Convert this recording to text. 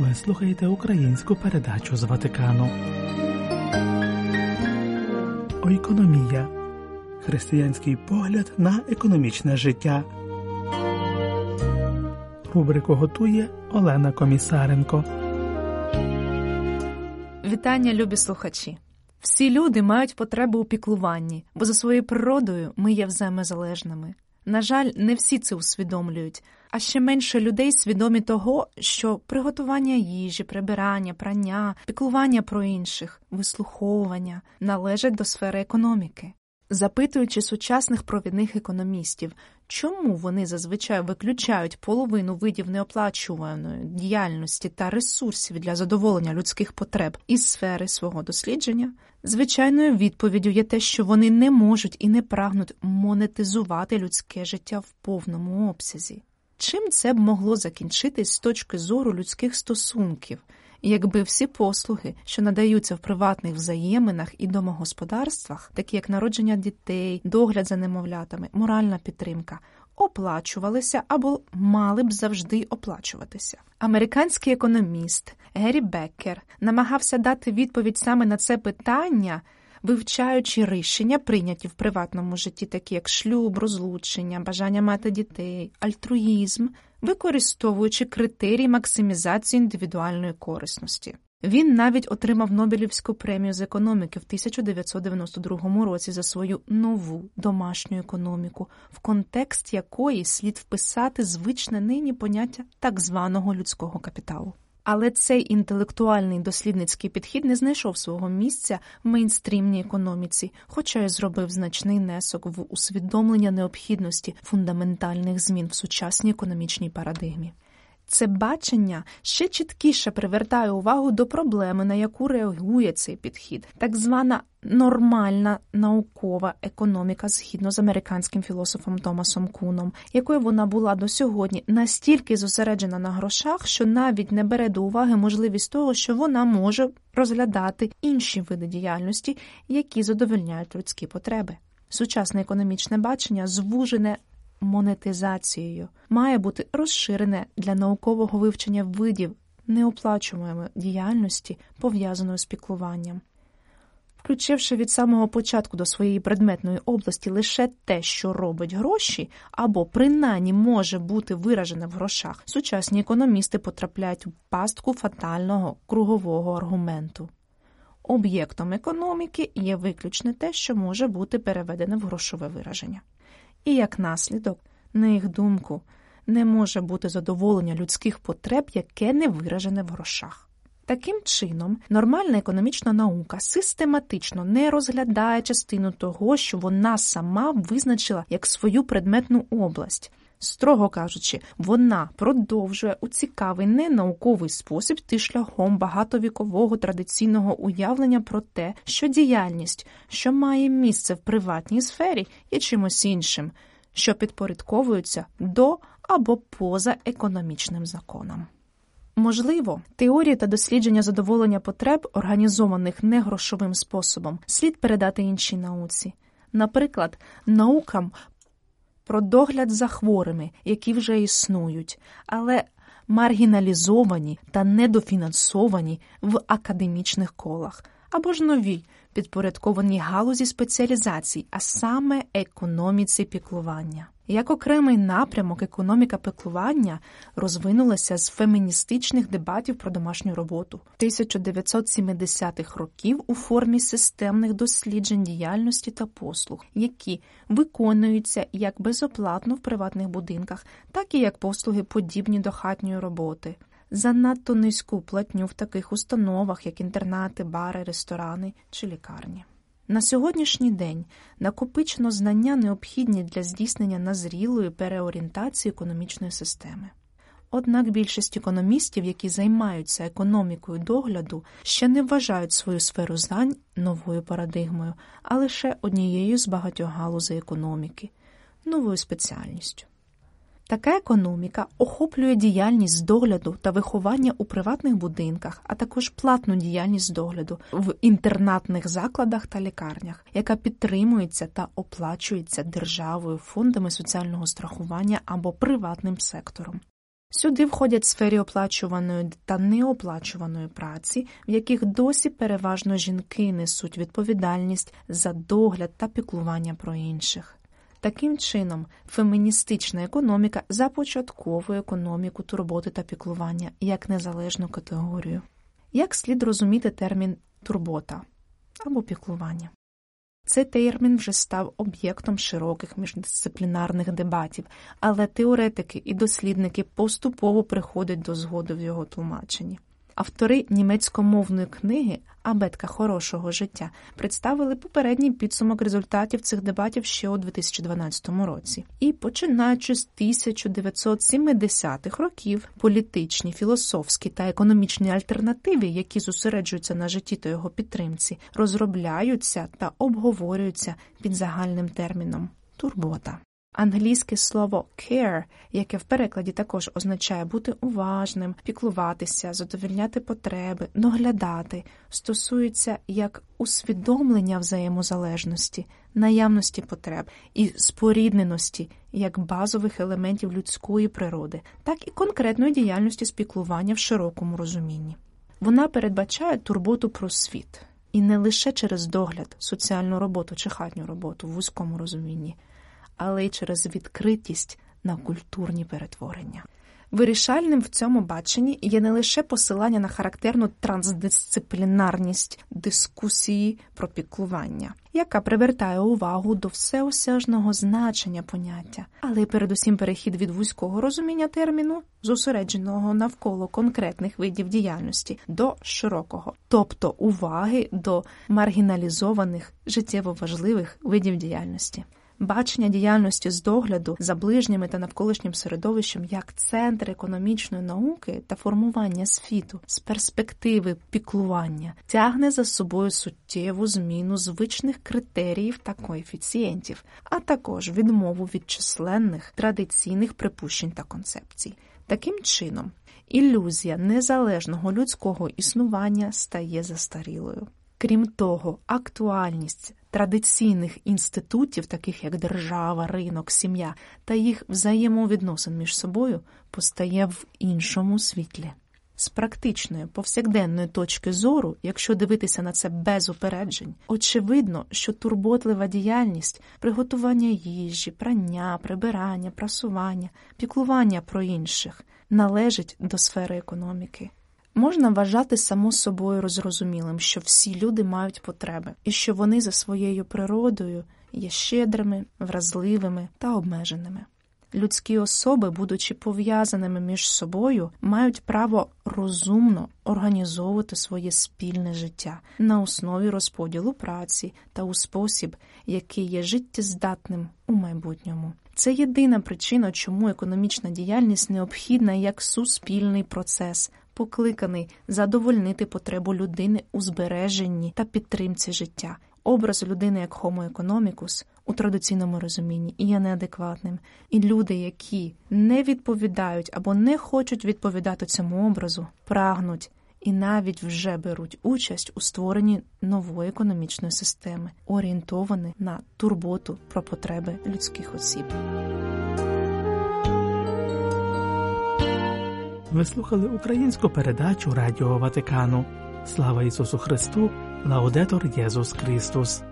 Ви слухаєте українську передачу з Ватикану. Ойкономія. Християнський погляд на економічне життя. Рубрику готує Олена Комісаренко. Вітання, любі слухачі! Всі люди мають потребу у піклуванні, бо за своєю природою ми є взаємозалежними. На жаль, не всі це усвідомлюють, а ще менше людей свідомі того, що приготування їжі, прибирання, прання, піклування про інших, вислуховування належать до сфери економіки. Запитуючи сучасних провідних економістів, чому вони зазвичай виключають половину видів неоплачуваної діяльності та ресурсів для задоволення людських потреб із сфери свого дослідження, звичайною відповіддю є те, що вони не можуть і не прагнуть монетизувати людське життя в повному обсязі. Чим це б могло закінчитись з точки зору людських стосунків, якби всі послуги, що надаються в приватних взаєминах і домогосподарствах, такі як народження дітей, догляд за немовлятами, моральна підтримка, оплачувалися або мали б завжди оплачуватися? Американський економіст Гері Беккер намагався дати відповідь саме на це питання, вивчаючи рішення, прийняті в приватному житті, такі як шлюб, розлучення, бажання мати дітей, альтруїзм, використовуючи критерії максимізації індивідуальної корисності. Він навіть отримав Нобелівську премію з економіки в 1992 році за свою нову домашню економіку, в контекст якої слід вписати звичне нині поняття так званого людського капіталу. Але цей інтелектуальний дослідницький підхід не знайшов свого місця в мейнстрімній економіці, хоча й зробив значний внесок в усвідомлення необхідності фундаментальних змін в сучасній економічній парадигмі. Це бачення ще чіткіше привертає увагу до проблеми, на яку реагує цей підхід, так звана нормальна наукова економіка, згідно з американським філософом Томасом Куном, якою вона була до сьогодні настільки зосереджена на грошах, що навіть не бере до уваги можливість того, що вона може розглядати інші види діяльності, які задовольняють людські потреби. Сучасне економічне бачення звужене монетизацією має бути розширене для наукового вивчення видів неоплачуваної діяльності, пов'язаної з піклуванням. Включивши від самого початку до своєї предметної області лише те, що робить гроші, або принаймні може бути виражене в грошах, сучасні економісти потрапляють в пастку фатального кругового аргументу. Об'єктом економіки є виключно те, що може бути переведене в грошове вираження. І як наслідок, на їх думку, не може бути задоволення людських потреб, яке не виражене в грошах. Таким чином, нормальна економічна наука систематично не розглядає частину того, що вона сама визначила як свою предметну область. Строго кажучи, вона продовжує у цікавий ненауковий спосіб йти шляхом багатовікового традиційного уявлення про те, що діяльність, що має місце в приватній сфері, є чимось іншим, що підпорядковується до або поза економічним законом. Можливо, теорії та дослідження задоволення потреб, організованих негрошовим способом, слід передати іншій науці. Наприклад, наукам про догляд за хворими, які вже існують, але маргіналізовані та недофінансовані в академічних колах, або ж нові, підпорядковані галузі спеціалізацій, а саме економіці піклування. Як окремий напрямок економіка піклування розвинулася з феміністичних дебатів про домашню роботу 1970-х років у формі системних досліджень діяльності та послуг, які виконуються як безоплатно в приватних будинках, так і як послуги подібні до хатньої роботи. За надто низьку платню в таких установах, як інтернати, бари, ресторани чи лікарні. На сьогоднішній день накопичено знання, необхідні для здійснення назрілої переорієнтації економічної системи. Однак більшість економістів, які займаються економікою догляду, ще не вважають свою сферу знань новою парадигмою, а лише однією з багатьох галузей економіки – новою спеціальністю. Така економіка охоплює діяльність з догляду та виховання у приватних будинках, а також платну діяльність з догляду в інтернатних закладах та лікарнях, яка підтримується та оплачується державою, фондами соціального страхування або приватним сектором. Сюди входять сфери оплачуваної та неоплачуваної праці, в яких досі переважно жінки несуть відповідальність за догляд та піклування про інших. Таким чином, феміністична економіка започатковує економіку турботи та піклування як незалежну категорію. Як слід розуміти термін «турбота» або «піклування»? Цей термін вже став об'єктом широких міждисциплінарних дебатів, але теоретики і дослідники поступово приходять до згоди в його тлумаченні. Автори німецькомовної книги «Абетка хорошого життя» представили попередній підсумок результатів цих дебатів ще у 2012 році. І, починаючи з 1970-х років, політичні, філософські та економічні альтернативи, які зосереджуються на житті та його підтримці, розробляються та обговорюються під загальним терміном «турбота». Англійське слово «care», яке в перекладі також означає бути уважним, піклуватися, задовольняти потреби, доглядати, стосується як усвідомлення взаємозалежності, наявності потреб і спорідненості як базових елементів людської природи, так і конкретної діяльності з піклування в широкому розумінні. Вона передбачає турботу про світ. І не лише через догляд, соціальну роботу чи хатню роботу в вузькому розумінні, але й через відкритість на культурні перетворення. Вирішальним в цьому баченні є не лише посилання на характерну трансдисциплінарність дискусії про піклування, яка привертає увагу до всеосяжного значення поняття, але й передусім перехід від вузького розуміння терміну, зосередженого навколо конкретних видів діяльності, до широкого, тобто уваги до маргіналізованих, життєво важливих видів діяльності. Бачення діяльності з догляду за ближніми та навколишнім середовищем як центр економічної науки та формування світу з перспективи піклування тягне за собою суттєву зміну звичних критеріїв та коефіцієнтів, а також відмову від численних традиційних припущень та концепцій. Таким чином, ілюзія незалежного людського існування стає застарілою. Крім того, актуальність традиційних інститутів, таких як держава, ринок, сім'я, та їх взаємовідносин між собою постає в іншому світлі. З практичної, повсякденної точки зору, якщо дивитися на це без упереджень, очевидно, що турботлива діяльність, приготування їжі, прання, прибирання, прасування, піклування про інших належить до сфери економіки. Можна вважати само собою розрозумілим, що всі люди мають потреби, і що вони за своєю природою є щедрими, вразливими та обмеженими. Людські особи, будучи пов'язаними між собою, мають право розумно організовувати своє спільне життя на основі розподілу праці та у спосіб, який є життєздатним у майбутньому. Це єдина причина, чому економічна діяльність необхідна як суспільний процес, покликаний задовольнити потребу людини у збереженні та підтримці життя. Образ людини як Homo economicus у традиційному розумінні є неадекватним. І люди, які не відповідають або не хочуть відповідати цьому образу, прагнуть і навіть вже беруть участь у створенні нової економічної системи, орієнтованої на турботу про потреби людських осіб. Ви слухали українську передачу Радіо Ватикану. Слава Ісусу Христу! Лаудетор Єсус Христос!